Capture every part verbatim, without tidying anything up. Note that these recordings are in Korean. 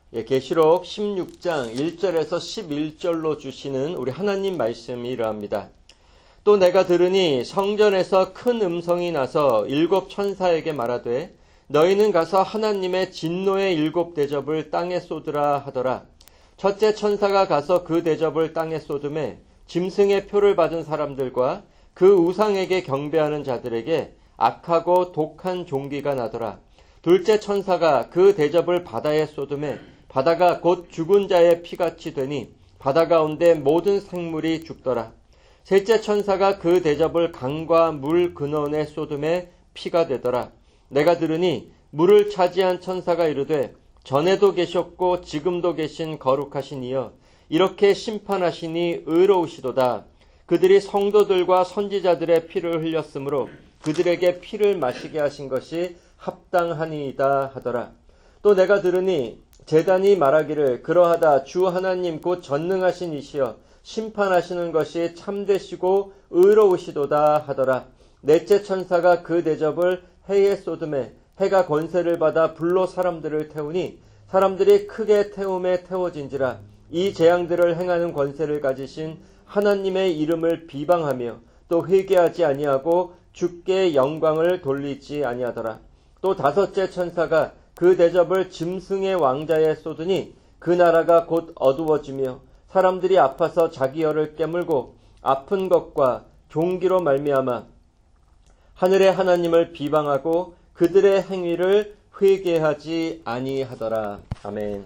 예, 계시록 십육 장 일 절에서 십일 절로 주시는 우리 하나님 말씀이 이러합니다. 또 내가 들으니 성전에서 큰 음성이 나서 일곱 천사에게 말하되 너희는 가서 하나님의 진노의 일곱 대접을 땅에 쏟으라 하더라. 첫째 천사가 가서 그 대접을 땅에 쏟음에 짐승의 표를 받은 사람들과 그 우상에게 경배하는 자들에게 악하고 독한 종기가 나더라. 둘째 천사가 그 대접을 바다에 쏟음에 바다가 곧 죽은 자의 피같이 되니 바다 가운데 모든 생물이 죽더라. 셋째 천사가 그 대접을 강과 물 근원에 쏟음에 피가 되더라. 내가 들으니 물을 차지한 천사가 이르되 전에도 계셨고 지금도 계신 거룩하신 이여 이렇게 심판하시니 의로우시도다. 그들이 성도들과 선지자들의 피를 흘렸으므로 그들에게 피를 마시게 하신 것이 합당하니이다 하더라. 또 내가 들으니 제단이 말하기를 그러하다 주 하나님 곧 전능하신 이시여 심판하시는 것이 참되시고 의로우시도다 하더라. 넷째 천사가 그 대접을 해에 쏟음에 해가 권세를 받아 불로 사람들을 태우니 사람들이 크게 태움에 태워진지라. 이 재앙들을 행하는 권세를 가지신 하나님의 이름을 비방하며 또 회개하지 아니하고 주께 영광을 돌리지 아니하더라. 또 다섯째 천사가 그 대접을 짐승의 왕자에 쏟으니 그 나라가 곧 어두워지며 사람들이 아파서 자기 혀를 깨물고 아픈 것과 종기로 말미암아 하늘의 하나님을 비방하고 그들의 행위를 회개하지 아니하더라. 아멘.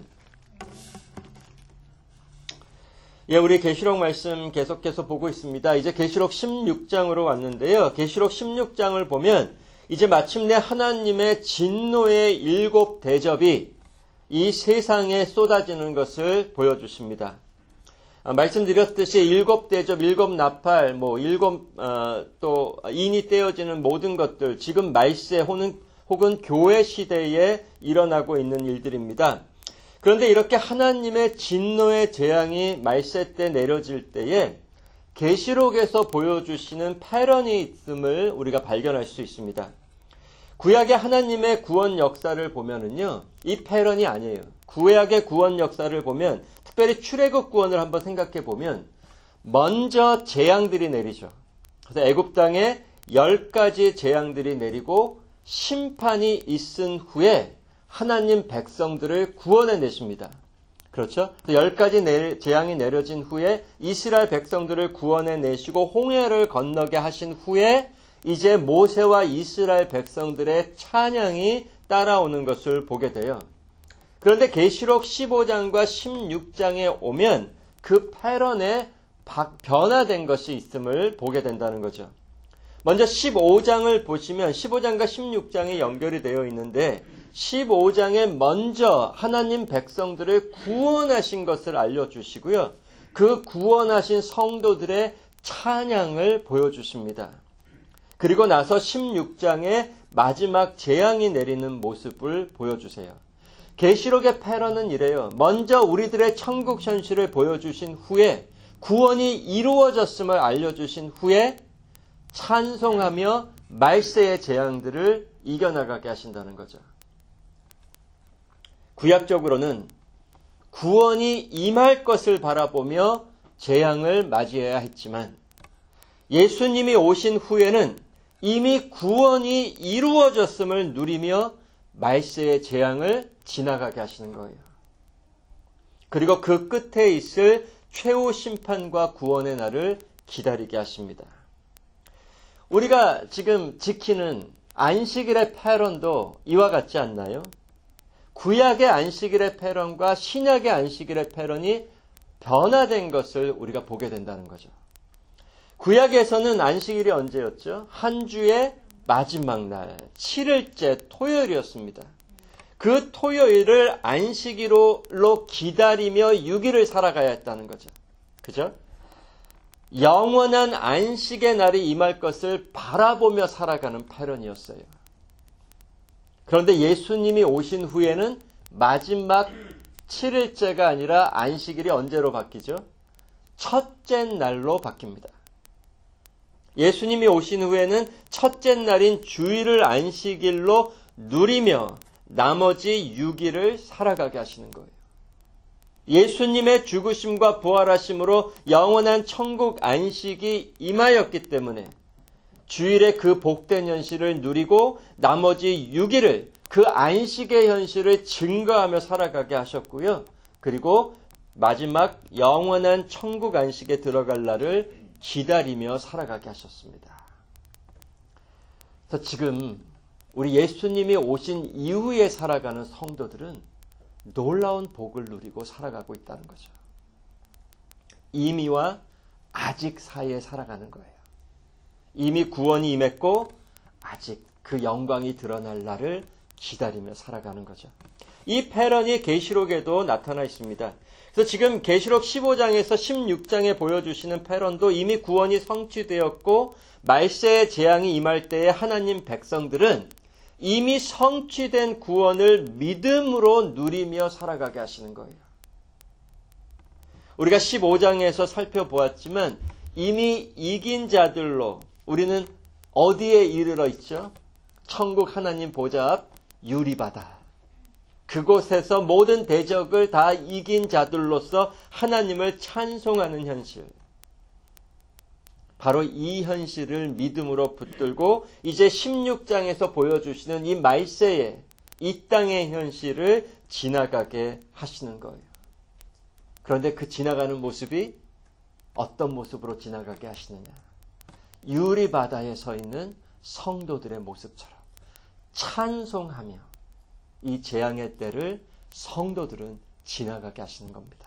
예, 우리 계시록 말씀 계속해서 보고 있습니다. 이제 계시록 십육 장으로 왔는데요. 계시록 십육 장을 보면 이제 마침내 하나님의 진노의 일곱 대접이 이 세상에 쏟아지는 것을 보여주십니다. 아, 말씀드렸듯이 일곱 대접, 일곱 나팔, 뭐 일곱 어, 또 인이 떼어지는 모든 것들 지금 말세 혹은, 혹은 교회 시대에 일어나고 있는 일들입니다. 그런데 이렇게 하나님의 진노의 재앙이 말세 때 내려질 때에 계시록에서 보여주시는 패런이 있음을 우리가 발견할 수 있습니다. 구약의 하나님의 구원 역사를 보면은요, 이 패런이 아니에요. 구약의 구원 역사를 보면, 특별히 출애굽 구원을 한번 생각해 보면, 먼저 재앙들이 내리죠. 그래서 애굽 땅에 열 가지 재앙들이 내리고 심판이 있은 후에 하나님 백성들을 구원해 내십니다. 그렇죠? 열 가지 재앙이 내려진 후에 이스라엘 백성들을 구원해 내시고 홍해를 건너게 하신 후에 이제 모세와 이스라엘 백성들의 찬양이 따라오는 것을 보게 돼요. 그런데 계시록 십오 장과 십육 장에 오면 그 패런에 변화된 것이 있음을 보게 된다는 거죠. 먼저 십오 장을 보시면 십오 장과 십육 장이 연결이 되어 있는데 십오 장에 먼저 하나님 백성들을 구원하신 것을 알려주시고요. 그 구원하신 성도들의 찬양을 보여주십니다. 그리고 나서 십육 장에 마지막 재앙이 내리는 모습을 보여주세요. 계시록의 패런은 이래요. 먼저 우리들의 천국 현실을 보여주신 후에 구원이 이루어졌음을 알려주신 후에 찬송하며 말세의 재앙들을 이겨나가게 하신다는 거죠. 구약적으로는 구원이 임할 것을 바라보며 재앙을 맞이해야 했지만 예수님이 오신 후에는 이미 구원이 이루어졌음을 누리며 말세의 재앙을 지나가게 하시는 거예요. 그리고 그 끝에 있을 최후 심판과 구원의 날을 기다리게 하십니다. 우리가 지금 지키는 안식일의 패런도 이와 같지 않나요? 구약의 안식일의 패런과 신약의 안식일의 패런이 변화된 것을 우리가 보게 된다는 거죠. 구약에서는 안식일이 언제였죠? 한 주의 마지막 날, 칠 일째 토요일이었습니다. 그 토요일을 안식일로 기다리며 육 일을 살아가야 했다는 거죠. 그죠? 영원한 안식의 날이 임할 것을 바라보며 살아가는 패런이었어요. 그런데 예수님이 오신 후에는 마지막 칠 일째가 아니라 안식일이 언제로 바뀌죠? 첫째 날로 바뀝니다. 예수님이 오신 후에는 첫째 날인 주일을 안식일로 누리며 나머지 육 일을 살아가게 하시는 거예요. 예수님의 죽으심과 부활하심으로 영원한 천국 안식이 임하였기 때문에 주일에 그 복된 현실을 누리고 나머지 육 일을 그 안식의 현실을 증거하며 살아가게 하셨고요. 그리고 마지막 영원한 천국 안식에 들어갈 날을 기다리며 살아가게 하셨습니다. 그래서 지금 우리 예수님이 오신 이후에 살아가는 성도들은 놀라운 복을 누리고 살아가고 있다는 거죠. 이미와 아직 사이에 살아가는 거예요. 이미 구원이 임했고 아직 그 영광이 드러날 날을 기다리며 살아가는 거죠. 이 패런이 계시록에도 나타나 있습니다. 그래서 지금 계시록 십오 장에서 십육 장에 보여주시는 패런도 이미 구원이 성취되었고 말세의 재앙이 임할 때에 하나님 백성들은 이미 성취된 구원을 믿음으로 누리며 살아가게 하시는 거예요. 우리가 십오 장에서 살펴보았지만 이미 이긴 자들로 우리는 어디에 이르러 있죠? 천국 하나님 보좌 앞 유리바다. 그곳에서 모든 대적을 다 이긴 자들로서 하나님을 찬송하는 현실. 바로 이 현실을 믿음으로 붙들고 이제 십육 장에서 보여주시는 이 말세의 이 땅의 현실을 지나가게 하시는 거예요. 그런데 그 지나가는 모습이 어떤 모습으로 지나가게 하시느냐. 유리바다에 서 있는 성도들의 모습처럼 찬송하며 이 재앙의 때를 성도들은 지나가게 하시는 겁니다.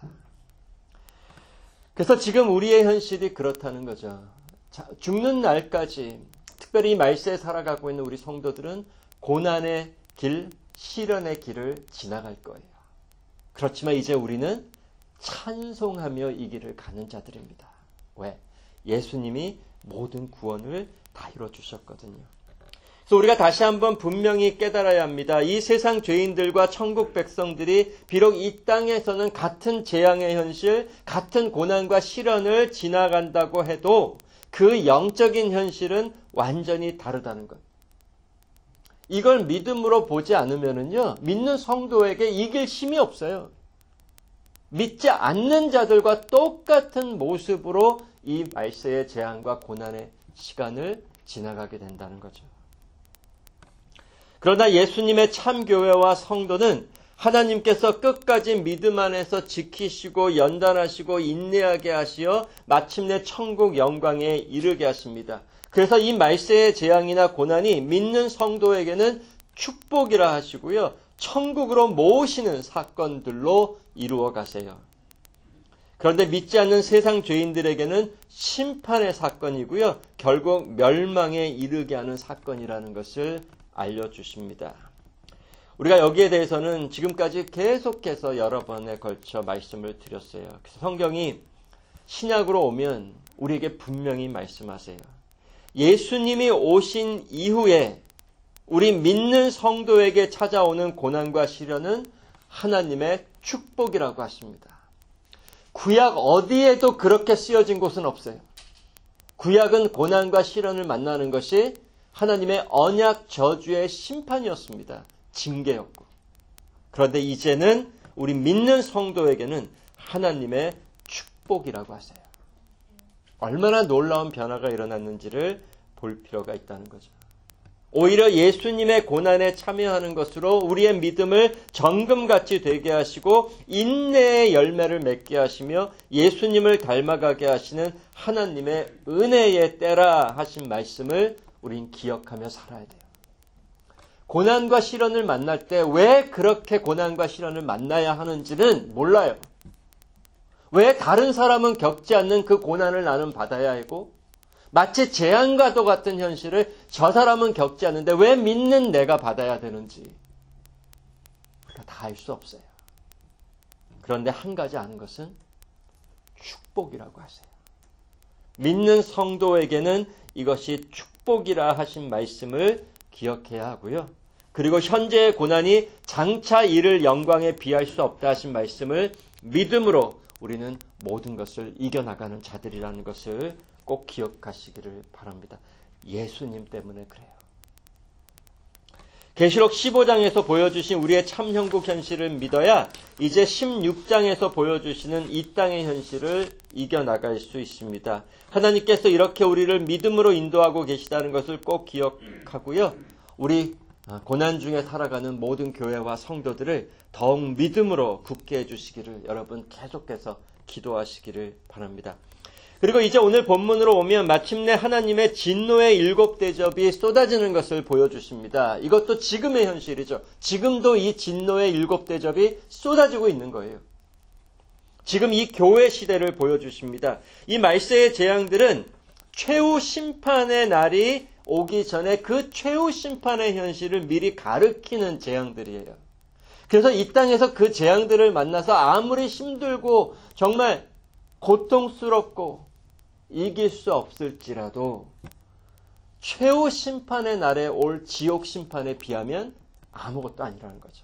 그래서 지금 우리의 현실이 그렇다는 거죠. 자, 죽는 날까지 특별히 말세에 살아가고 있는 우리 성도들은 고난의 길, 시련의 길을 지나갈 거예요. 그렇지만 이제 우리는 찬송하며 이 길을 가는 자들입니다. 왜? 예수님이 모든 구원을 다 이뤄주셨거든요. 그래서 우리가 다시 한번 분명히 깨달아야 합니다. 이 세상 죄인들과 천국 백성들이 비록 이 땅에서는 같은 재앙의 현실, 같은 고난과 시련을 지나간다고 해도 그 영적인 현실은 완전히 다르다는 것. 이걸 믿음으로 보지 않으면요, 믿는 성도에게 이길 힘이 없어요. 믿지 않는 자들과 똑같은 모습으로 이 말세의 재앙과 고난의 시간을 지나가게 된다는 거죠. 그러나 예수님의 참교회와 성도는 하나님께서 끝까지 믿음 안에서 지키시고 연단하시고 인내하게 하시어 마침내 천국 영광에 이르게 하십니다. 그래서 이 말세의 재앙이나 고난이 믿는 성도에게는 축복이라 하시고요, 천국으로 모으시는 사건들로 이루어 가세요. 그런데 믿지 않는 세상 죄인들에게는 심판의 사건이고요, 결국 멸망에 이르게 하는 사건이라는 것을 알려주십니다. 우리가 여기에 대해서는 지금까지 계속해서 여러 번에 걸쳐 말씀을 드렸어요. 그래서 성경이 신약으로 오면 우리에게 분명히 말씀하세요. 예수님이 오신 이후에 우리 믿는 성도에게 찾아오는 고난과 시련은 하나님의 축복이라고 하십니다. 구약 어디에도 그렇게 쓰여진 곳은 없어요. 구약은 고난과 시련을 만나는 것이 하나님의 언약 저주의 심판이었습니다. 징계였고. 그런데 이제는 우리 믿는 성도에게는 하나님의 축복이라고 하세요. 얼마나 놀라운 변화가 일어났는지를 볼 필요가 있다는 거죠. 오히려 예수님의 고난에 참여하는 것으로 우리의 믿음을 정금같이 되게 하시고 인내의 열매를 맺게 하시며 예수님을 닮아가게 하시는 하나님의 은혜의 때라 하신 말씀을 우린 기억하며 살아야 돼요. 고난과 시련을 만날 때 왜 그렇게 고난과 시련을 만나야 하는지는 몰라요. 왜 다른 사람은 겪지 않는 그 고난을 나는 받아야 하고 마치 재앙과도 같은 현실을 저 사람은 겪지 않는데 왜 믿는 내가 받아야 되는지 우리가 다 알 수 없어요. 그런데 한 가지 아는 것은 축복이라고 하세요. 믿는 성도에게는 이것이 축복이라 하신 말씀을 기억해야 하고요. 그리고 현재의 고난이 장차 이를 영광에 비할 수 없다 하신 말씀을 믿음으로 우리는 모든 것을 이겨나가는 자들이라는 것을 꼭 기억하시기를 바랍니다. 예수님 때문에 그래요. 계시록 십오 장에서 보여주신 우리의 참 형국 현실을 믿어야 이제 십육 장에서 보여주시는 이 땅의 현실을 이겨나갈 수 있습니다. 하나님께서 이렇게 우리를 믿음으로 인도하고 계시다는 것을 꼭 기억하고요. 우리 고난 중에 살아가는 모든 교회와 성도들을 더욱 믿음으로 굳게 해주시기를 여러분 계속해서 기도하시기를 바랍니다. 그리고 이제 오늘 본문으로 오면 마침내 하나님의 진노의 일곱 대접이 쏟아지는 것을 보여주십니다. 이것도 지금의 현실이죠. 지금도 이 진노의 일곱 대접이 쏟아지고 있는 거예요. 지금 이 교회 시대를 보여주십니다. 이 말세의 재앙들은 최후 심판의 날이 오기 전에 그 최후 심판의 현실을 미리 가리키는 재앙들이에요. 그래서 이 땅에서 그 재앙들을 만나서 아무리 힘들고 정말 고통스럽고 이길 수 없을지라도 최후 심판의 날에 올 지옥 심판에 비하면 아무것도 아니라는 거죠.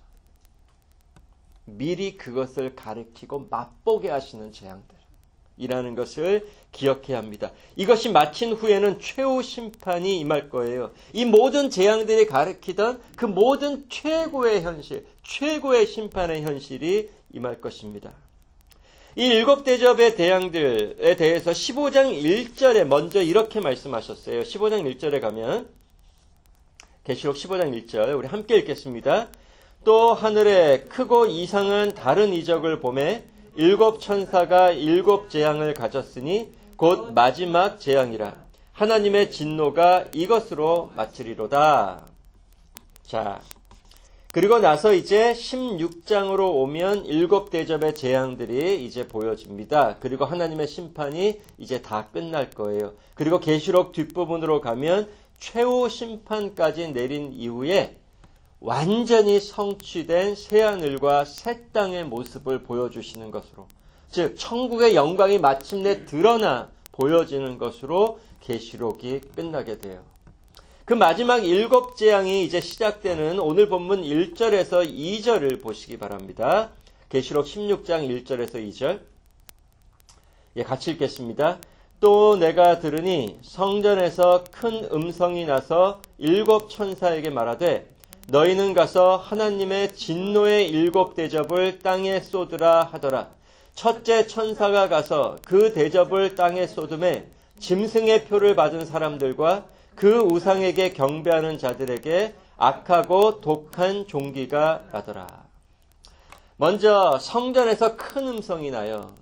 미리 그것을 가리키고 맛보게 하시는 재앙들이라는 것을 기억해야 합니다. 이것이 마친 후에는 최후 심판이 임할 거예요. 이 모든 재앙들이 가리키던 그 모든 최고의 현실, 최고의 심판의 현실이 임할 것입니다. 이 일곱 대접의 대양들에 대해서 십오 장 일 절에 먼저 이렇게 말씀하셨어요. 십오 장 일 절에 가면 계시록 십오 장 일 절 우리 함께 읽겠습니다. 또 하늘에 크고 이상한 다른 이적을 보매 일곱 천사가 일곱 재앙을 가졌으니 곧 마지막 재앙이라. 하나님의 진노가 이것으로 마치리로다. 자, 그리고 나서 이제 십육 장으로 오면 일곱 대접의 재앙들이 이제 보여집니다. 그리고 하나님의 심판이 이제 다 끝날 거예요. 그리고 계시록 뒷부분으로 가면 최후 심판까지 내린 이후에 완전히 성취된 새하늘과 새 땅의 모습을 보여주시는 것으로, 즉 천국의 영광이 마침내 드러나 보여지는 것으로 계시록이 끝나게 돼요. 그 마지막 일곱 재앙이 이제 시작되는 오늘 본문 일 절에서 이 절을 보시기 바랍니다. 계시록 십육 장 일 절에서 이 절. 예, 같이 읽겠습니다. 또 내가 들으니 성전에서 큰 음성이 나서 일곱 천사에게 말하되 너희는 가서 하나님의 진노의 일곱 대접을 땅에 쏟으라 하더라. 첫째 천사가 가서 그 대접을 땅에 쏟음에 짐승의 표를 받은 사람들과 그 우상에게 경배하는 자들에게 악하고 독한 종기가 나더라. 먼저 성전에서 큰 음성이 나요.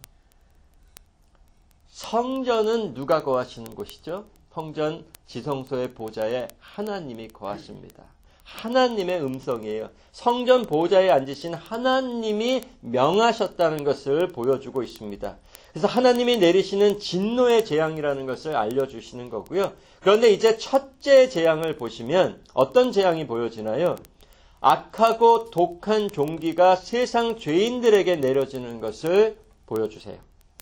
성전은 누가 거하시는 곳이죠? 성전 지성소의 보좌에 하나님이 거하십니다. 하나님의 음성이에요. 성전 보좌에 앉으신 하나님이 명하셨다는 것을 보여주고 있습니다. 그래서 하나님이 내리시는 진노의 재앙이라는 것을 알려주시는 거고요. 그런데 이제 첫째 재앙을 보시면 어떤 재앙이 보여지나요? 악하고 독한 종기가 세상 죄인들에게 내려지는 것을 보여주세요.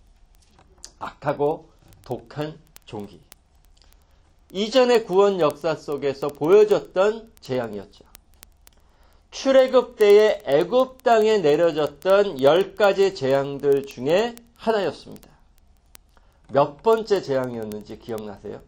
악하고 독한 종기. 이전의 구원 역사 속에서 보여졌던 재앙이었죠. 출애굽 때에 애굽 땅에 내려졌던 열 가지 재앙들 중에 하나였습니다. 몇 번째 재앙이었는지 기억나세요?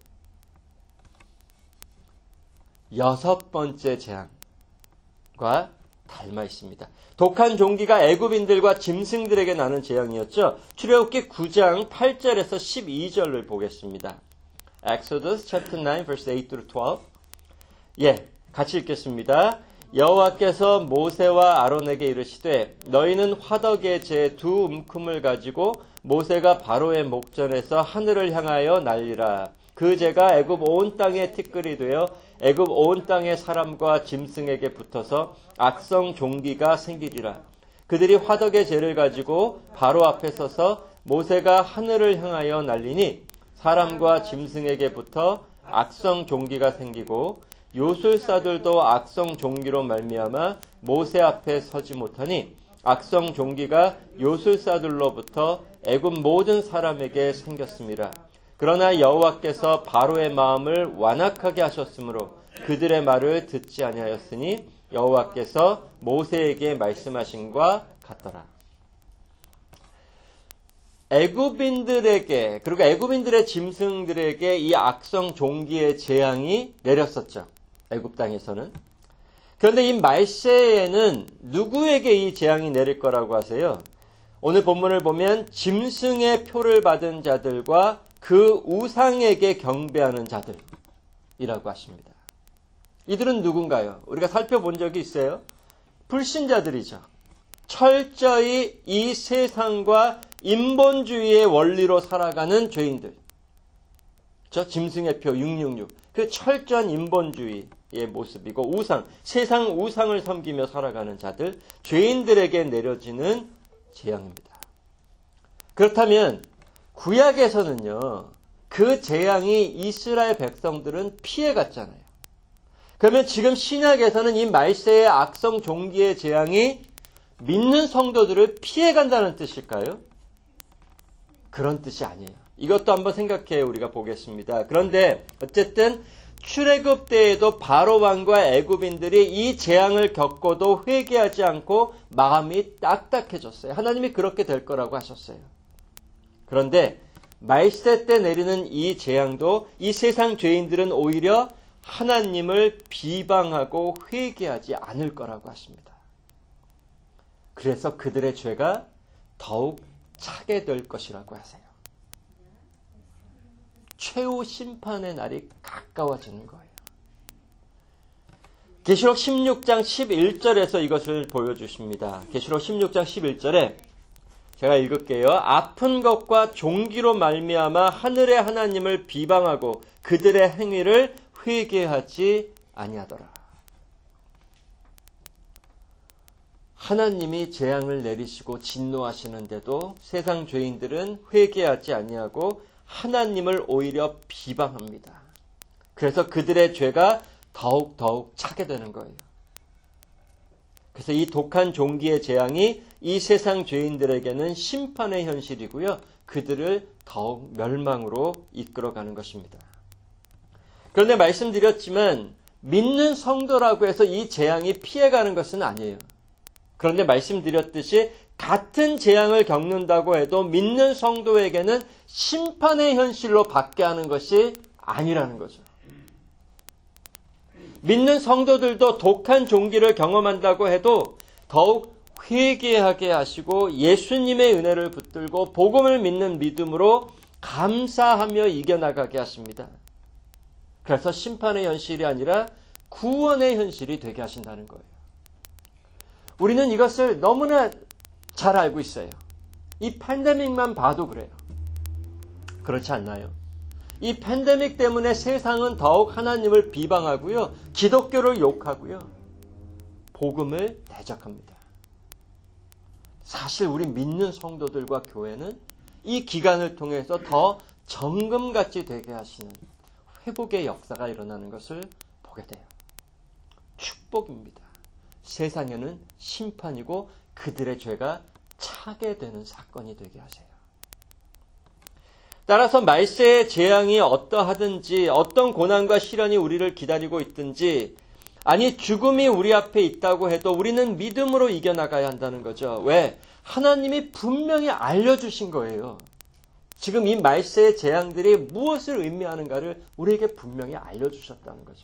여섯 번째 재앙과 닮아 있습니다. 독한 종기가 애굽인들과 짐승들에게 나는 재앙이었죠. 출애굽기 구 장 팔 절에서 십이 절을 보겠습니다. Exodus chapter nine verse eight through twelve. 예, 같이 읽겠습니다. 여호와께서 모세와 아론에게 이르시되 너희는 화덕의 재 두 움큼을 가지고 모세가 바로의 목전에서 하늘을 향하여 날리라. 그 재가 애굽 온 땅에 티끌이 되어 애굽 온 땅의 사람과 짐승에게 붙어서 악성 종기가 생기리라. 그들이 화덕의 재를 가지고 바로 앞에 서서 모세가 하늘을 향하여 날리니 사람과 짐승에게 붙어 악성 종기가 생기고 요술사들도 악성 종기로 말미암아 모세 앞에 서지 못하니 악성 종기가 요술사들로부터 애굽 모든 사람에게 생겼습니다. 그러나 여호와께서 바로의 마음을 완악하게 하셨으므로 그들의 말을 듣지 아니하였으니 여호와께서 모세에게 말씀하신과 같더라. 애굽인들에게 그리고 애굽인들의 짐승들에게 이 악성 종기의 재앙이 내렸었죠. 애굽 땅에서는. 그런데 이 말세에는 누구에게 이 재앙이 내릴 거라고 하세요? 오늘 본문을 보면 짐승의 표를 받은 자들과 그 우상에게 경배하는 자들이라고 하십니다. 이들은 누군가요? 우리가 살펴본 적이 있어요? 불신자들이죠. 철저히 이 세상과 인본주의의 원리로 살아가는 죄인들. 저 짐승의 표 육육육. 그 철저한 인본주의의 모습이고 우상, 세상 우상을 섬기며 살아가는 자들, 죄인들에게 내려지는 재앙입니다. 그렇다면 구약에서는요, 그 재앙이 이스라엘 백성들은 피해갔잖아요. 그러면 지금 신약에서는 이 말세의 악성 종기의 재앙이 믿는 성도들을 피해간다는 뜻일까요? 그런 뜻이 아니에요. 이것도 한번 생각해 우리가 보겠습니다. 그런데 어쨌든 출애굽 때에도 바로왕과 애굽인들이 이 재앙을 겪고도 회개하지 않고 마음이 딱딱해졌어요. 하나님이 그렇게 될 거라고 하셨어요. 그런데 말세 때 내리는 이 재앙도 이 세상 죄인들은 오히려 하나님을 비방하고 회개하지 않을 거라고 하십니다. 그래서 그들의 죄가 더욱 차게 될 것이라고 하세요. 최후 심판의 날이 가까워지는 거예요. 계시록 십육 장 십일 절에서 이것을 보여주십니다. 계시록 십육 장 십일 절에 제가 읽을게요. 아픈 것과 종기로 말미암아 하늘의 하나님을 비방하고 그들의 행위를 회개하지 아니하더라. 하나님이 재앙을 내리시고 진노하시는데도 세상 죄인들은 회개하지 아니하고 하나님을 오히려 비방합니다. 그래서 그들의 죄가 더욱 더욱 차게 되는 거예요. 그래서 이 독한 종기의 재앙이 이 세상 죄인들에게는 심판의 현실이고요. 그들을 더욱 멸망으로 이끌어가는 것입니다. 그런데 말씀드렸지만 믿는 성도라고 해서 이 재앙이 피해가는 것은 아니에요. 그런데 말씀드렸듯이 같은 재앙을 겪는다고 해도 믿는 성도에게는 심판의 현실로 받게 하는 것이 아니라는 거죠. 믿는 성도들도 독한 종기를 경험한다고 해도 더욱 회개하게 하시고 예수님의 은혜를 붙들고 복음을 믿는 믿음으로 감사하며 이겨나가게 하십니다. 그래서 심판의 현실이 아니라 구원의 현실이 되게 하신다는 거예요. 우리는 이것을 너무나 잘 알고 있어요. 이 팬데믹만 봐도 그래요. 그렇지 않나요? 이 팬데믹 때문에 세상은 더욱 하나님을 비방하고요. 기독교를 욕하고요. 복음을 대적합니다. 사실 우리 믿는 성도들과 교회는 이 기간을 통해서 더 정금같이 되게 하시는 회복의 역사가 일어나는 것을 보게 돼요. 축복입니다. 세상에는 심판이고 그들의 죄가 차게 되는 사건이 되게 하세요. 따라서 말세의 재앙이 어떠하든지 어떤 고난과 시련이 우리를 기다리고 있든지 아니 죽음이 우리 앞에 있다고 해도 우리는 믿음으로 이겨나가야 한다는 거죠. 왜? 하나님이 분명히 알려주신 거예요. 지금 이 말세의 재앙들이 무엇을 의미하는가를 우리에게 분명히 알려주셨다는 거죠.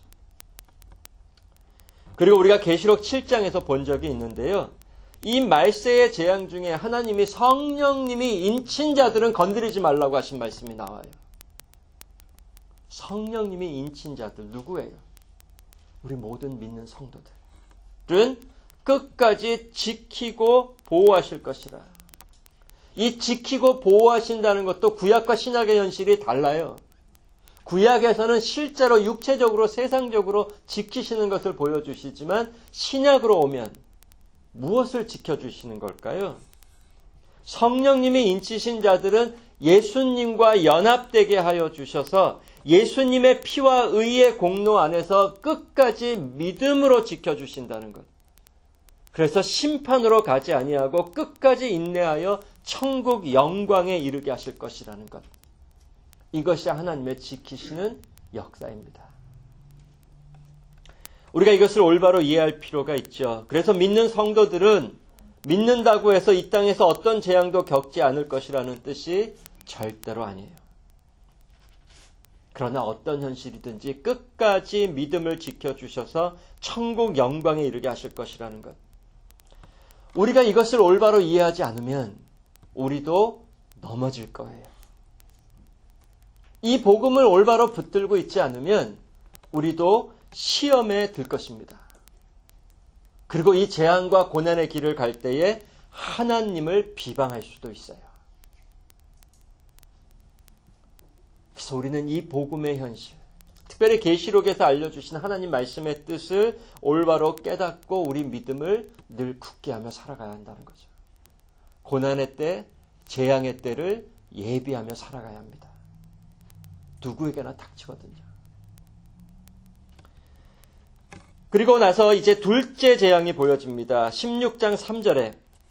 그리고 우리가 계시록 칠 장에서 본 적이 있는데요. 이 말세의 재앙 중에 하나님이 성령님이 인친 자들은 건드리지 말라고 하신 말씀이 나와요. 성령님이 인친 자들 누구예요? 우리 모든 믿는 성도들은 끝까지 지키고 보호하실 것이라. 이 지키고 보호하신다는 것도 구약과 신약의 현실이 달라요. 구약에서는 실제로 육체적으로 세상적으로 지키시는 것을 보여주시지만 신약으로 오면 무엇을 지켜주시는 걸까요? 성령님이 인치신 자들은 예수님과 연합되게 하여 주셔서 예수님의 피와 의의 공로 안에서 끝까지 믿음으로 지켜주신다는 것. 그래서 심판으로 가지 아니하고 끝까지 인내하여 천국 영광에 이르게 하실 것이라는 것. 이것이 하나님의 지키시는 역사입니다. 우리가 이것을 올바로 이해할 필요가 있죠. 그래서 믿는 성도들은 믿는다고 해서 이 땅에서 어떤 재앙도 겪지 않을 것이라는 뜻이 절대로 아니에요. 그러나 어떤 현실이든지 끝까지 믿음을 지켜주셔서 천국 영광에 이르게 하실 것이라는 것. 우리가 이것을 올바로 이해하지 않으면 우리도 넘어질 거예요. 이 복음을 올바로 붙들고 있지 않으면 우리도 시험에 들 것입니다. 그리고 이 재앙과 고난의 길을 갈 때에 하나님을 비방할 수도 있어요. 그래서 우리는 이 복음의 현실, 특별히 계시록에서 알려주신 하나님 말씀의 뜻을 올바로 깨닫고 우리 믿음을 늘 굳게 하며 살아가야 한다는 거죠. 고난의 때, 재앙의 때를 예비하며 살아가야 합니다. 누구에게나 닥치거든요. 그리고 나서 이제 둘째 재앙이 보여집니다. 십육 장 삼 절에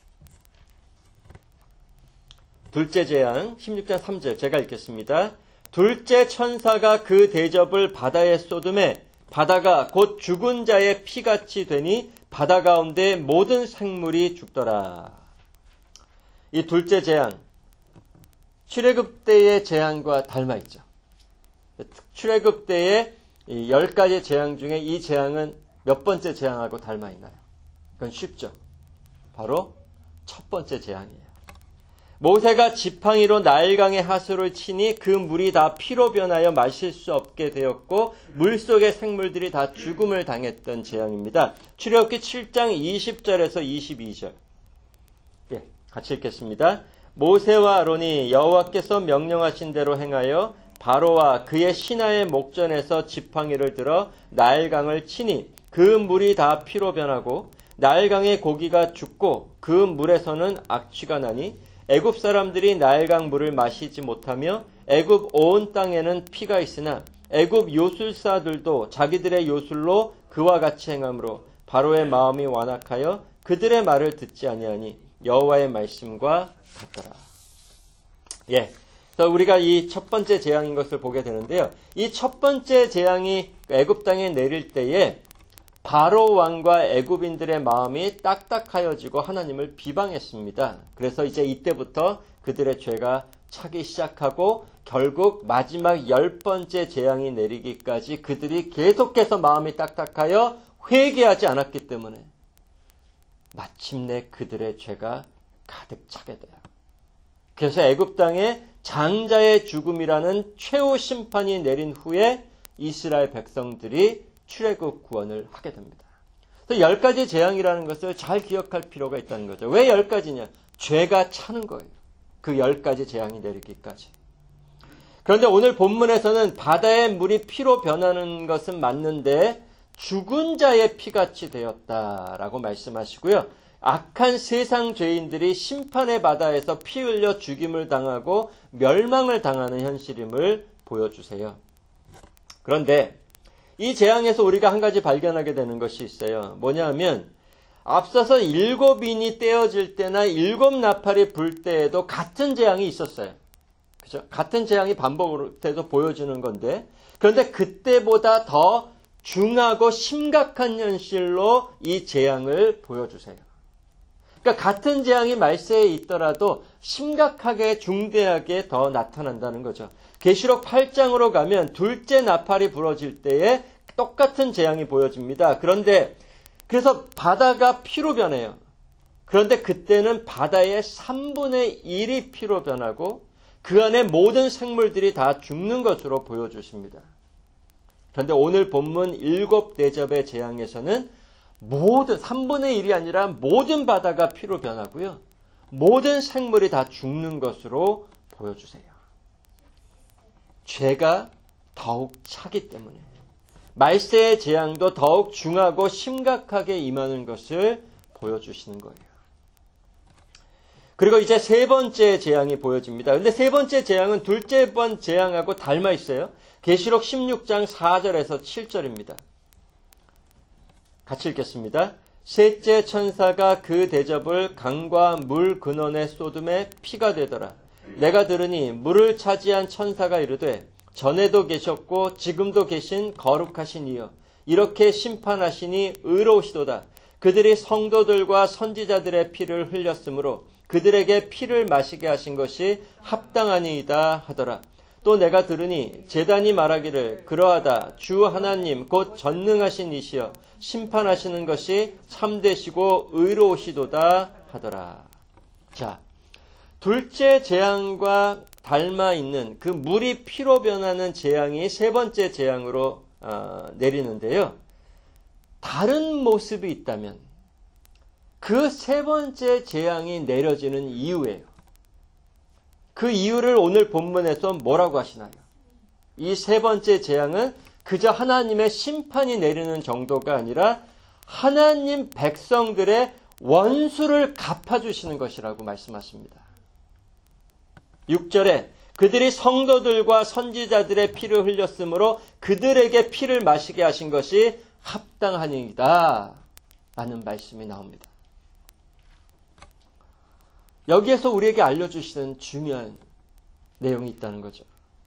둘째 재앙 십육 장 삼 절 제가 읽겠습니다. 둘째 천사가 그 대접을 바다에 쏟음에 바다가 곧 죽은 자의 피같이 되니 바다 가운데 모든 생물이 죽더라. 이 둘째 재앙, 출애굽 때의 재앙과 닮아 있죠. 출애굽 때의 열 가지 재앙 중에 이 재앙은 몇 번째 재앙하고 닮아 있나요? 그건 쉽죠. 바로 첫 번째 재앙이에요. 모세가 지팡이로 나일강의 하수를 치니 그 물이 다 피로 변하여 마실 수 없게 되었고 물속의 생물들이 다 죽음을 당했던 재앙입니다. 출애굽기 칠 장 이십 절에서 이십이 절. 예, 같이 읽겠습니다. 모세와 아론이 여호와께서 명령하신 대로 행하여 바로와 그의 신하의 목전에서 지팡이를 들어 나일강을 치니 그 물이 다 피로 변하고 나일강의 고기가 죽고 그 물에서는 악취가 나니 애굽 사람들이 나일강 물을 마시지 못하며 애굽 온 땅에는 피가 있으나 애굽 요술사들도 자기들의 요술로 그와 같이 행함으로 바로의 마음이 완악하여 그들의 말을 듣지 아니하니 여호와의 말씀과 같더라. 예. 그래서 우리가 이 첫 번째 재앙인 것을 보게 되는데요. 이 첫 번째 재앙이 애굽 땅에 내릴 때에 바로 왕과 애굽인들의 마음이 딱딱하여지고 하나님을 비방했습니다. 그래서 이제 이때부터 그들의 죄가 차기 시작하고 결국 마지막 열 번째 재앙이 내리기까지 그들이 계속해서 마음이 딱딱하여 회개하지 않았기 때문에 마침내 그들의 죄가 가득 차게 돼요. 그래서 애굽 땅에 장자의 죽음이라는 최후 심판이 내린 후에 이스라엘 백성들이 출애굽 구원을 하게 됩니다. 그래서 열 가지 재앙이라는 것을 잘 기억할 필요가 있다는 거죠. 왜 열 가지냐? 죄가 차는 거예요. 그 열 가지 재앙이 내리기까지. 그런데 오늘 본문에서는 바다의 물이 피로 변하는 것은 맞는데 죽은 자의 피같이 되었다라고 말씀하시고요. 악한 세상 죄인들이 심판의 바다에서 피 흘려 죽임을 당하고 멸망을 당하는 현실임을 보여주세요. 그런데 이 재앙에서 우리가 한 가지 발견하게 되는 것이 있어요. 뭐냐 하면 앞서서 일곱 인이 떼어질 때나 일곱 나팔이 불 때에도 같은 재앙이 있었어요. 그죠? 같은 재앙이 반복돼서 보여주는 건데 그런데 그때보다 더 중하고 심각한 현실로 이 재앙을 보여주세요. 그러니까 같은 재앙이 말세에 있더라도 심각하게 중대하게 더 나타난다는 거죠. 계시록 팔 장으로 가면 둘째 나팔이 불어질 때에 똑같은 재앙이 보여집니다. 그런데 그래서 바다가 피로 변해요. 그런데 그때는 바다의 삼분의 일이 피로 변하고 그 안에 모든 생물들이 다 죽는 것으로 보여주십니다. 그런데 오늘 본문 일곱 대접의 재앙에서는 모든 삼분의 일이 아니라 모든 바다가 피로 변하고요. 모든 생물이 다 죽는 것으로 보여주세요. 죄가 더욱 차기 때문에 말세의 재앙도 더욱 중하고 심각하게 임하는 것을 보여주시는 거예요. 그리고 이제 세 번째 재앙이 보여집니다. 그런데 세 번째 재앙은 둘째 번 재앙하고 닮아 있어요. 계시록 십육 장 사 절에서 칠 절입니다. 같이 읽겠습니다. 셋째 천사가 그 대접을 강과 물 근원에 쏟음에 피가 되더라. 내가 들으니 물을 차지한 천사가 이르되 전에도 계셨고 지금도 계신 거룩하신 이여 이렇게 심판하시니 의로우시도다. 그들이 성도들과 선지자들의 피를 흘렸으므로 그들에게 피를 마시게 하신 것이 합당하니이다 하더라. 또 내가 들으니 제단이 말하기를 그러하다 주 하나님 곧 전능하신 이시여 심판하시는 것이 참되시고 의로우시도다 하더라. 자, 둘째 재앙과 닮아 있는 그 물이 피로 변하는 재앙이 세 번째 재앙으로 어, 내리는데요. 다른 모습이 있다면 그 세 번째 재앙이 내려지는 이유예요. 그 이유를 오늘 본문에서 뭐라고 하시나요? 이 세 번째 재앙은 그저 하나님의 심판이 내리는 정도가 아니라 하나님 백성들의 원수를 갚아주시는 것이라고 말씀하십니다. 육 절에 그들이 성도들과 선지자들의 피를 흘렸으므로 그들에게 피를 마시게 하신 것이 합당하니이다 라는 말씀이 나옵니다. 여기에서 우리에게 알려주시는 중요한 내용이 있다는 거죠.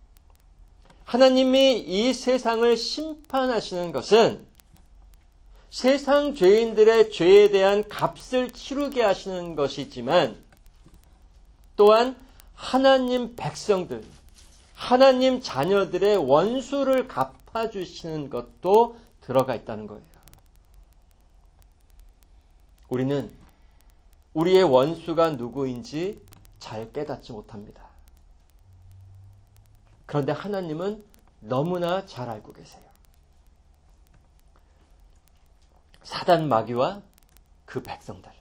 하나님이 이 세상을 심판하시는 것은 세상 죄인들의 죄에 대한 값을 치르게 하시는 것이지만 또한 하나님 백성들, 하나님 자녀들의 원수를 갚아주시는 것도 들어가 있다는 거예요. 우리는 우리의 원수가 누구인지 잘 깨닫지 못합니다. 그런데 하나님은 너무나 잘 알고 계세요. 사단 마귀와 그 백성들.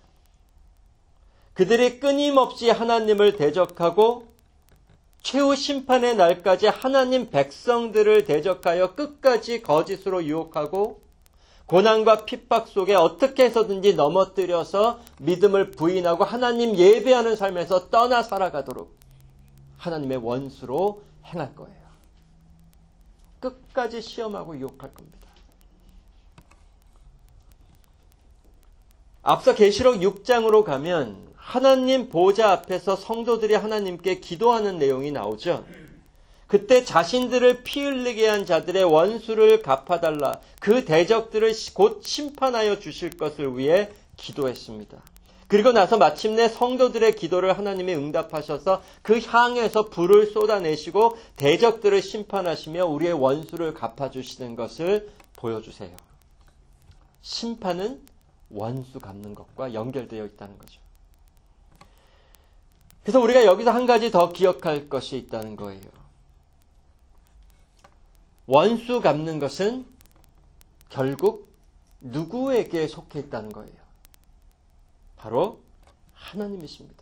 그들이 끊임없이 하나님을 대적하고 최후 심판의 날까지 하나님 백성들을 대적하여 끝까지 거짓으로 유혹하고 고난과 핍박 속에 어떻게 해서든지 넘어뜨려서 믿음을 부인하고 하나님 예배하는 삶에서 떠나 살아가도록 하나님의 원수로 행할 거예요. 끝까지 시험하고 유혹할 겁니다. 앞서 계시록 육 장으로 가면 하나님 보좌 앞에서 성도들이 하나님께 기도하는 내용이 나오죠. 그때 자신들을 피 흘리게 한 자들의 원수를 갚아달라. 그 대적들을 곧 심판하여 주실 것을 위해 기도했습니다. 그리고 나서 마침내 성도들의 기도를 하나님이 응답하셔서 그 향에서 불을 쏟아내시고 대적들을 심판하시며 우리의 원수를 갚아주시는 것을 보여주세요. 심판은 원수 갚는 것과 연결되어 있다는 거죠. 그래서 우리가 여기서 한 가지 더 기억할 것이 있다는 거예요. 원수 갚는 것은 결국 누구에게 속해 있다는 거예요. 바로 하나님이십니다.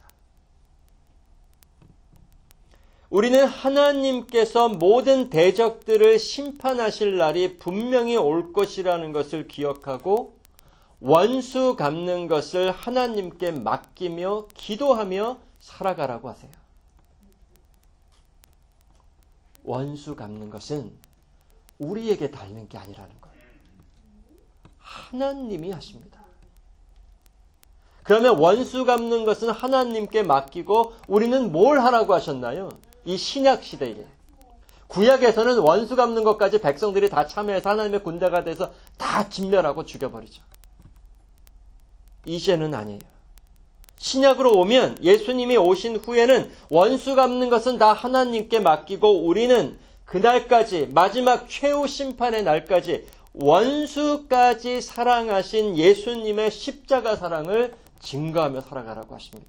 우리는 하나님께서 모든 대적들을 심판하실 날이 분명히 올 것이라는 것을 기억하고 원수 갚는 것을 하나님께 맡기며 기도하며 살아가라고 하세요. 원수 갚는 것은 우리에게 달린 게 아니라는 거예요. 하나님이 하십니다. 그러면 원수 갚는 것은 하나님께 맡기고 우리는 뭘 하라고 하셨나요? 이 신약 시대에. 구약에서는 원수 갚는 것까지 백성들이 다 참여해서 하나님의 군대가 돼서 다 진멸하고 죽여버리죠. 이제는 아니에요. 신약으로 오면 예수님이 오신 후에는 원수 갚는 것은 다 하나님께 맡기고 우리는 그날까지 마지막 최후 심판의 날까지 원수까지 사랑하신 예수님의 십자가 사랑을 증거하며 살아가라고 하십니다.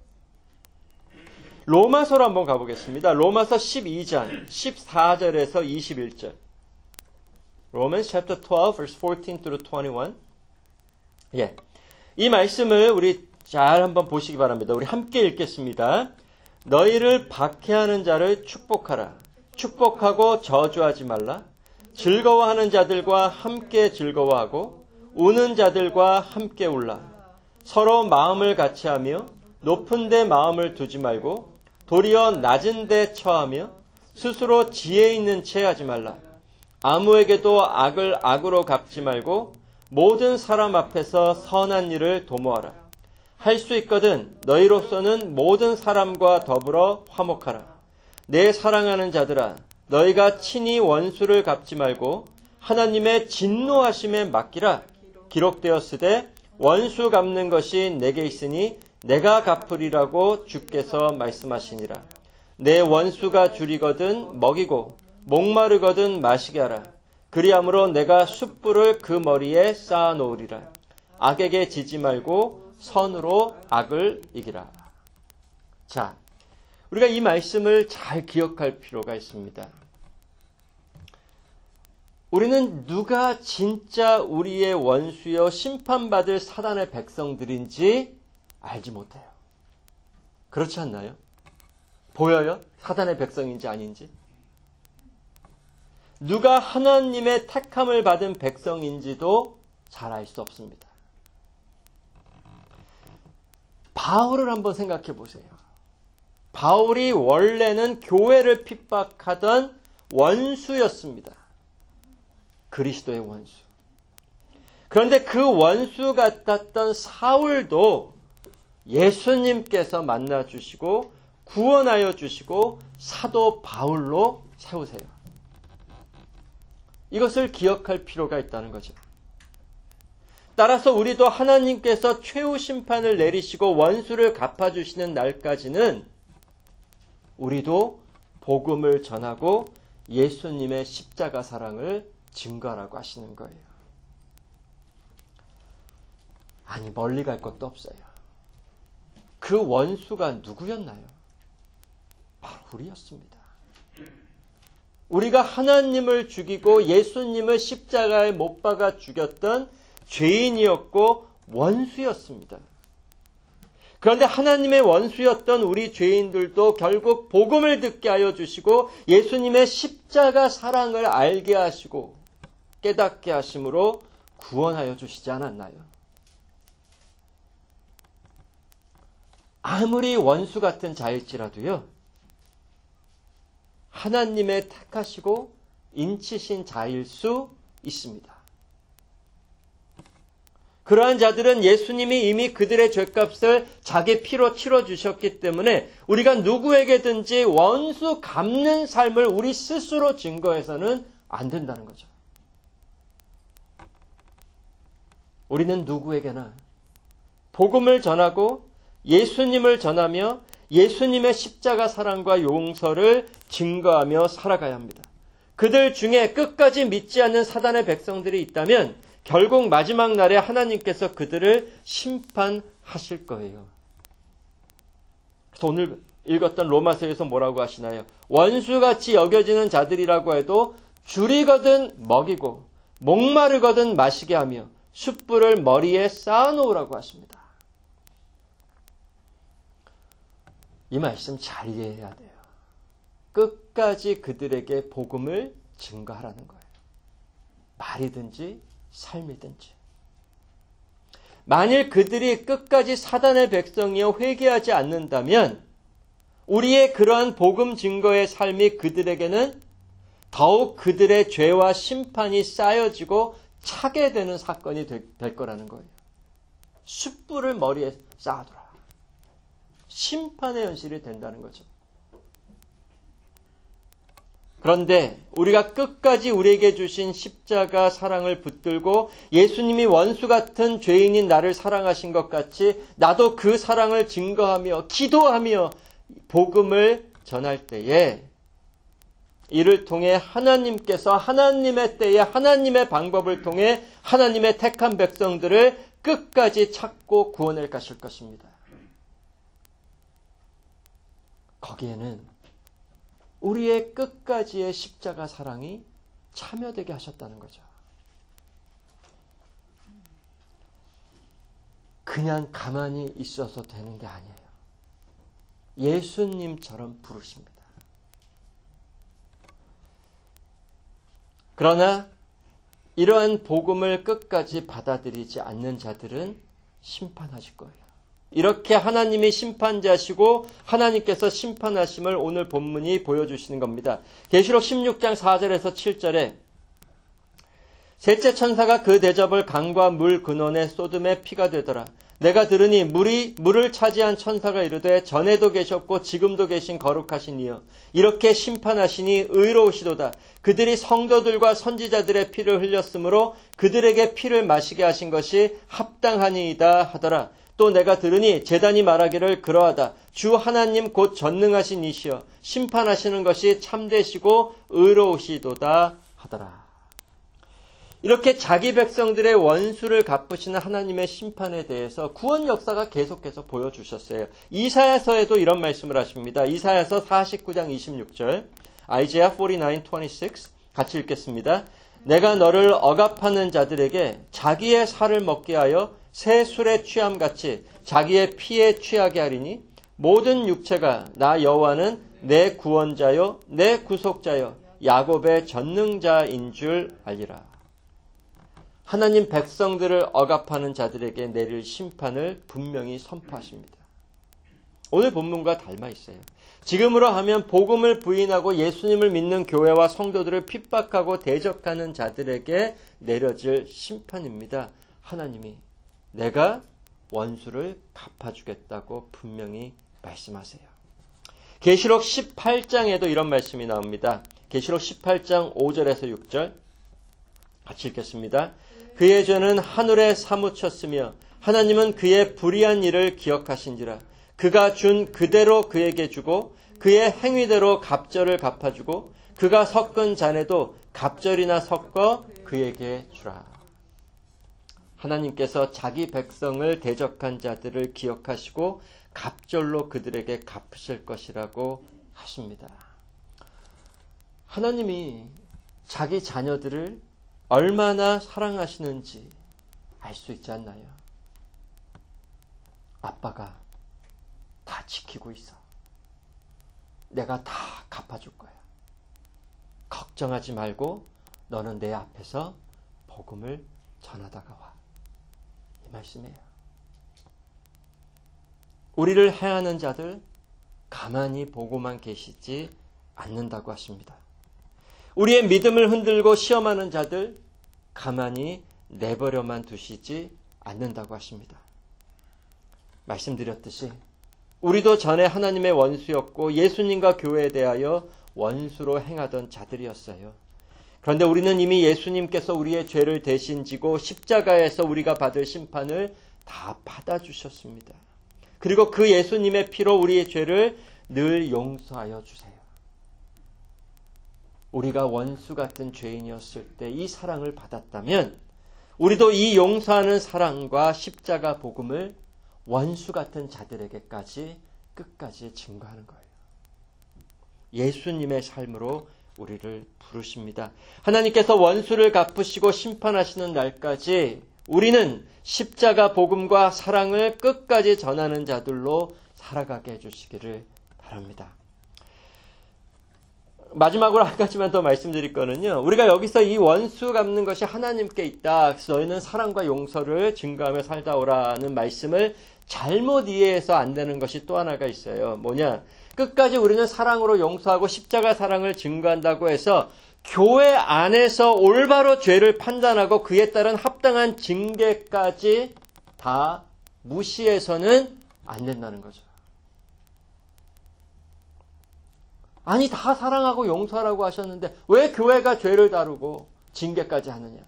로마서로 한번 가보겠습니다. 로마서 십이 장 십사 절에서 이십일 절. Romans chapter twelve verse fourteen through twenty-one. 예. 이 말씀을 우리 잘 한번 보시기 바랍니다. 우리 함께 읽겠습니다. 너희를 박해하는 자를 축복하라. 축복하고 저주하지 말라. 즐거워하는 자들과 함께 즐거워하고 우는 자들과 함께 울라. 서로 마음을 같이하며 높은 데 마음을 두지 말고 도리어 낮은 데 처하며 스스로 지혜 있는 채 하지 말라. 아무에게도 악을 악으로 갚지 말고 모든 사람 앞에서 선한 일을 도모하라. 할 수 있거든 너희로서는 모든 사람과 더불어 화목하라. 내 사랑하는 자들아, 너희가 친히 원수를 갚지 말고 하나님의 진노하심에 맡기라. 기록되었으되 원수 갚는 것이 내게 있으니 내가 갚으리라고 주께서 말씀하시니라. 내 원수가 줄이거든 먹이고 목마르거든 마시게 하라. 그리함으로 내가 숯불을 그 머리에 쌓아 놓으리라. 악에게 지지 말고 선으로 악을 이기라. 자, 우리가 이 말씀을 잘 기억할 필요가 있습니다. 우리는 누가 진짜 우리의 원수여 심판받을 사단의 백성들인지 알지 못해요. 그렇지 않나요? 보여요? 사단의 백성인지 아닌지? 누가 하나님의 택함을 받은 백성인지도 잘 알 수 없습니다. 바울을 한번 생각해 보세요. 바울이 원래는 교회를 핍박하던 원수였습니다. 그리스도의 원수. 그런데 그 원수 같았던 사울도 예수님께서 만나주시고 구원하여 주시고 사도 바울로 세우세요. 이것을 기억할 필요가 있다는 거죠. 따라서 우리도 하나님께서 최후 심판을 내리시고 원수를 갚아주시는 날까지는 우리도 복음을 전하고 예수님의 십자가 사랑을 증거하라고 하시는 거예요. 아니, 멀리 갈 것도 없어요. 그 원수가 누구였나요? 바로 우리였습니다. 우리가 하나님을 죽이고 예수님을 십자가에 못 박아 죽였던 죄인이었고 원수였습니다. 그런데 하나님의 원수였던 우리 죄인들도 결국 복음을 듣게 하여 주시고 예수님의 십자가 사랑을 알게 하시고 깨닫게 하심으로 구원하여 주시지 않았나요? 아무리 원수 같은 자일지라도요, 하나님의 택하시고 인치신 자일 수 있습니다. 그러한 자들은 예수님이 이미 그들의 죄값을 자기 피로 치러주셨기 때문에 우리가 누구에게든지 원수 갚는 삶을 우리 스스로 증거해서는 안 된다는 거죠. 우리는 누구에게나 복음을 전하고 예수님을 전하며 예수님의 십자가 사랑과 용서를 증거하며 살아가야 합니다. 그들 중에 끝까지 믿지 않는 사단의 백성들이 있다면 결국 마지막 날에 하나님께서 그들을 심판하실 거예요. 그래서 오늘 읽었던 로마서에서 뭐라고 하시나요? 원수같이 여겨지는 자들이라고 해도 줄이거든 먹이고 목마르거든 마시게 하며 숯불을 머리에 쌓아놓으라고 하십니다. 이 말씀 잘 이해해야 돼요. 끝까지 그들에게 복음을 증거하라는 거예요. 말이든지 삶이든지. 만일 그들이 끝까지 사단의 백성이여 회개하지 않는다면 우리의 그러한 복음 증거의 삶이 그들에게는 더욱 그들의 죄와 심판이 쌓여지고 차게 되는 사건이 될 거라는 거예요. 숯불을 머리에 쌓아둬라. 심판의 현실이 된다는 거죠. 그런데 우리가 끝까지 우리에게 주신 십자가 사랑을 붙들고 예수님이 원수 같은 죄인인 나를 사랑하신 것 같이 나도 그 사랑을 증거하며 기도하며 복음을 전할 때에 이를 통해 하나님께서 하나님의 때에 하나님의 방법을 통해 하나님의 택한 백성들을 끝까지 찾고 구원해 가실 것입니다. 거기에는 우리의 끝까지의 십자가 사랑이 참여되게 하셨다는 거죠. 그냥 가만히 있어서 되는 게 아니에요. 예수님처럼 부르십니다. 그러나 이러한 복음을 끝까지 받아들이지 않는 자들은 심판하실 거예요. 이렇게 하나님이 심판자시고 하나님께서 심판하심을 오늘 본문이 보여주시는 겁니다. 계시록 십육 장 사 절에서 칠 절에 셋째 천사가 그 대접을 강과 물 근원에 쏟음에 피가 되더라. 내가 들으니 물이 물을 차지한 천사가 이르되 전에도 계셨고 지금도 계신 거룩하신 이여 이렇게 심판하시니 의로우시도다. 그들이 성도들과 선지자들의 피를 흘렸으므로 그들에게 피를 마시게 하신 것이 합당하니이다 하더라. 또 내가 들으니 제단이 말하기를 그러하다. 주 하나님 곧 전능하신 이시여 심판하시는 것이 참되시고 의로우시도다 하더라. 이렇게 자기 백성들의 원수를 갚으시는 하나님의 심판에 대해서 구원 역사가 계속해서 보여주셨어요. 이사야서에도 이런 말씀을 하십니다. 이사야서 사십구 장 이십육 절, 아이제야 사십구 이십육, 같이 읽겠습니다. 내가 너를 억압하는 자들에게 자기의 살을 먹게 하여 새 술에 취함같이 자기의 피에 취하게 하리니 모든 육체가 나 여호와는 내 구원자요 내 구속자요 야곱의 전능자인 줄 알리라. 하나님 백성들을 억압하는 자들에게 내릴 심판을 분명히 선포하십니다. 오늘 본문과 닮아 있어요. 지금으로 하면 복음을 부인하고 예수님을 믿는 교회와 성도들을 핍박하고 대적하는 자들에게 내려질 심판입니다. 하나님이 내가 원수를 갚아주겠다고 분명히 말씀하세요. 계시록 십팔 장에도 이런 말씀이 나옵니다. 계시록 십팔 장 오 절에서 육 절 같이 읽겠습니다. 그의 죄는 하늘에 사무쳤으며 하나님은 그의 불의한 일을 기억하신지라. 그가 준 그대로 그에게 주고 그의 행위대로 갑절을 갚아주고 그가 섞은 잔에도 갑절이나 섞어 그에게 주라. 하나님께서 자기 백성을 대적한 자들을 기억하시고 갑절로 그들에게 갚으실 것이라고 하십니다. 하나님이 자기 자녀들을 얼마나 사랑하시는지 알 수 있지 않나요? 아빠가 다 지키고 있어. 내가 다 갚아줄 거야. 걱정하지 말고 너는 내 앞에서 복음을 전하다가 와. 이 말씀이에요. 우리를 해하는 자들 가만히 보고만 계시지 않는다고 하십니다. 우리의 믿음을 흔들고 시험하는 자들 가만히 내버려만 두시지 않는다고 하십니다. 말씀드렸듯이 우리도 전에 하나님의 원수였고 예수님과 교회에 대하여 원수로 행하던 자들이었어요. 그런데 우리는 이미 예수님께서 우리의 죄를 대신 지고 십자가에서 우리가 받을 심판을 다 받아주셨습니다. 그리고 그 예수님의 피로 우리의 죄를 늘 용서하여 주세요. 우리가 원수 같은 죄인이었을 때 이 사랑을 받았다면 우리도 이 용서하는 사랑과 십자가 복음을 원수 같은 자들에게까지 끝까지 증거하는 거예요. 예수님의 삶으로 우리를 부르십니다. 하나님께서 원수를 갚으시고 심판하시는 날까지 우리는 십자가 복음과 사랑을 끝까지 전하는 자들로 살아가게 해주시기를 바랍니다. 마지막으로 한 가지만 더 말씀드릴 거는요. 우리가 여기서 이 원수 갚는 것이 하나님께 있다. 그래서 너희는 사랑과 용서를 증거하며 살다 오라는 말씀을 잘못 이해해서 안 되는 것이 또 하나가 있어요. 뭐냐? 끝까지 우리는 사랑으로 용서하고 십자가 사랑을 증거한다고 해서 교회 안에서 올바로 죄를 판단하고 그에 따른 합당한 징계까지 다 무시해서는 안 된다는 거죠. 아니 다 사랑하고 용서하라고 하셨는데 왜 교회가 죄를 다루고 징계까지 하느냐.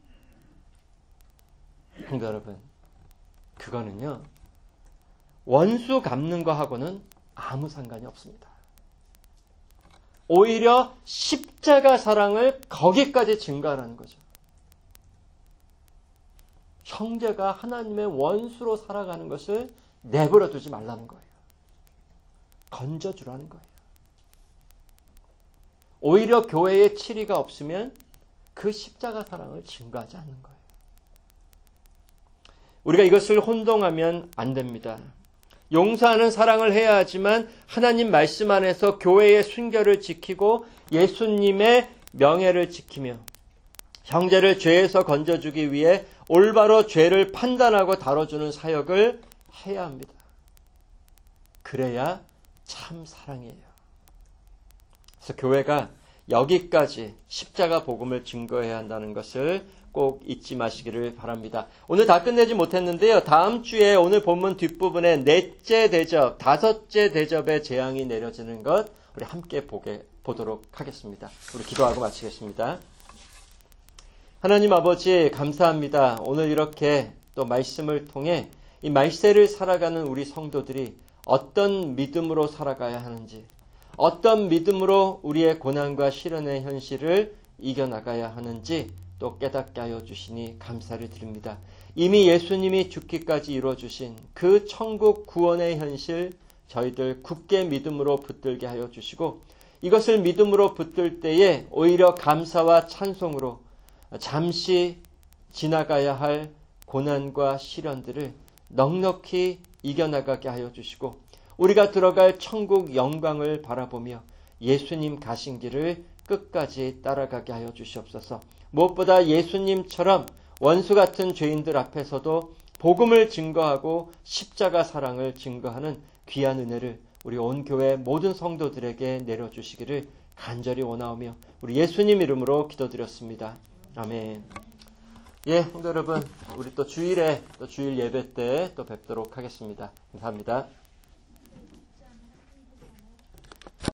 성도 여러분, 그거는요 원수 갚는 거하고는 아무 상관이 없습니다. 오히려 십자가 사랑을 거기까지 증가하라는 거죠. 형제가 하나님의 원수로 살아가는 것을 내버려 두지 말라는 거예요. 건져주라는 거예요. 오히려 교회에 치리가 없으면 그 십자가 사랑을 증거하지 않는 거예요. 우리가 이것을 혼동하면 안 됩니다. 용서하는 사랑을 해야 하지만 하나님 말씀 안에서 교회의 순결을 지키고 예수님의 명예를 지키며 형제를 죄에서 건져주기 위해 올바로 죄를 판단하고 다뤄주는 사역을 해야 합니다. 그래야 참 사랑이에요. 그래서 교회가 여기까지 십자가 복음을 증거해야 한다는 것을 꼭 잊지 마시기를 바랍니다. 오늘 다 끝내지 못했는데요. 다음 주에 오늘 본문 뒷부분에 넷째 대접, 다섯째 대접의 재앙이 내려지는 것 우리 함께 보게, 보도록 하겠습니다. 우리 기도하고 마치겠습니다. 하나님 아버지 감사합니다. 오늘 이렇게 또 말씀을 통해 이 말세를 살아가는 우리 성도들이 어떤 믿음으로 살아가야 하는지, 어떤 믿음으로 우리의 고난과 시련의 현실을 이겨나가야 하는지 또 깨닫게 하여 주시니 감사를 드립니다. 이미 예수님이 죽기까지 이루어주신 그 천국 구원의 현실 저희들 굳게 믿음으로 붙들게 하여 주시고, 이것을 믿음으로 붙들 때에 오히려 감사와 찬송으로 잠시 지나가야 할 고난과 시련들을 넉넉히 이겨나가게 하여 주시고, 우리가 들어갈 천국 영광을 바라보며 예수님 가신 길을 끝까지 따라가게 하여 주시옵소서. 무엇보다 예수님처럼 원수 같은 죄인들 앞에서도 복음을 증거하고 십자가 사랑을 증거하는 귀한 은혜를 우리 온 교회 모든 성도들에게 내려주시기를 간절히 원하오며 우리 예수님 이름으로 기도드렸습니다. 아멘. 예, 성도 여러분, 우리 또 주일에 또 주일 예배 때 또 뵙도록 하겠습니다. 감사합니다.